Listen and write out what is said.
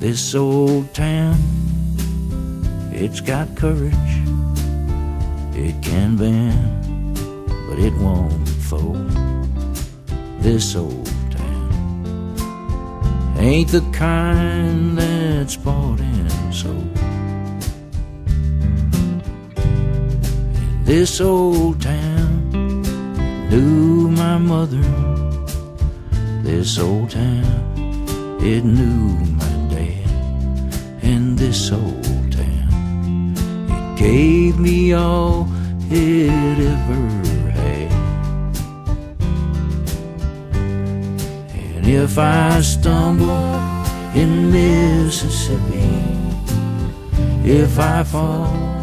This old town, it's got courage. It can bend, but it won't fold. This old town ain't the kind that's bought and sold. And this old town knew my mother. This old town, it knew my dad. And this old town, it gave me all it ever had. And if I stumble in Mississippi, if I fall